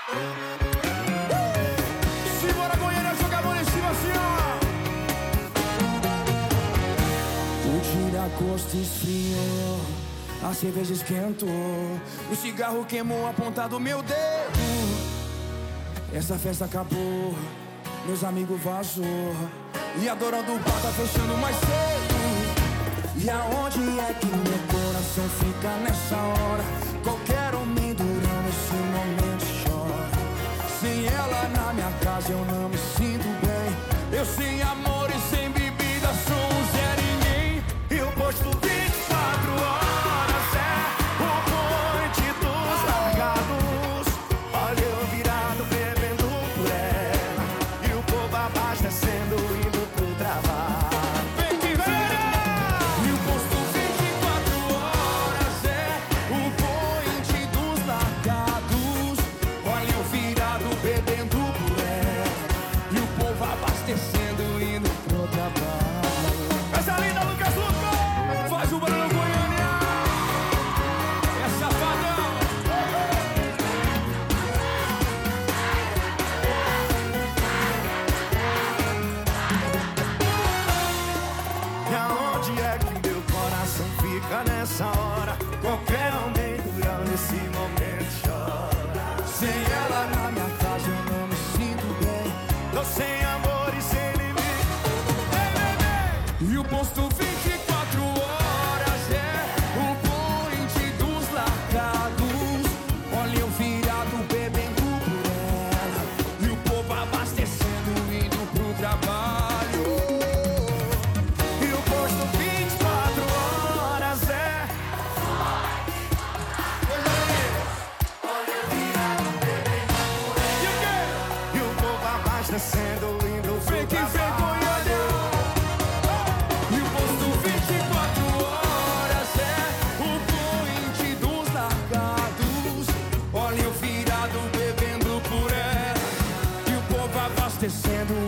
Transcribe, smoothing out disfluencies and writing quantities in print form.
Simbora, Goiânia, joga a mão em cima assim, ó. O tira-gosto esfriou, a cerveja esquentou, o cigarro queimou a ponta do meu dedo. Essa festa acabou, meus amigos vazou, e a dona do bar tá fechando mais cedo. E aonde é que meu coração fica nessa hora? Qualquer homem durante esse momento chora. Sem ela na minha casa eu não me sinto bem. Eu sem amor e sem bebida sou um Zé Ninguém. E o posto 24 horas é o ponte dos largados. Olha eu virado bebendo por ela, e o povo abastecendo indo pro trabalho. Bebendo por ela, e o povo abastecendo, indo pro trabalho. Essa linda Lucas Luco, faz o barulho Goiânia. É safadão. E aonde é que meu coração fica nessa hora? Qualquer homem durante esse momento chora. Sem ela na minha casa eu não me sinto bem. Tô sem amor e sem limite. E o posto 24 horas é o point dos largados. Olha eu virado bebendo por ela, e o povo abastecendo indo pro trabalho. E o posto 24 horas é descendo, indo pro trabalho. E o posto 24 horas é o point dos largados. Olha eu virado bebendo por ela, e o povo abastecendo,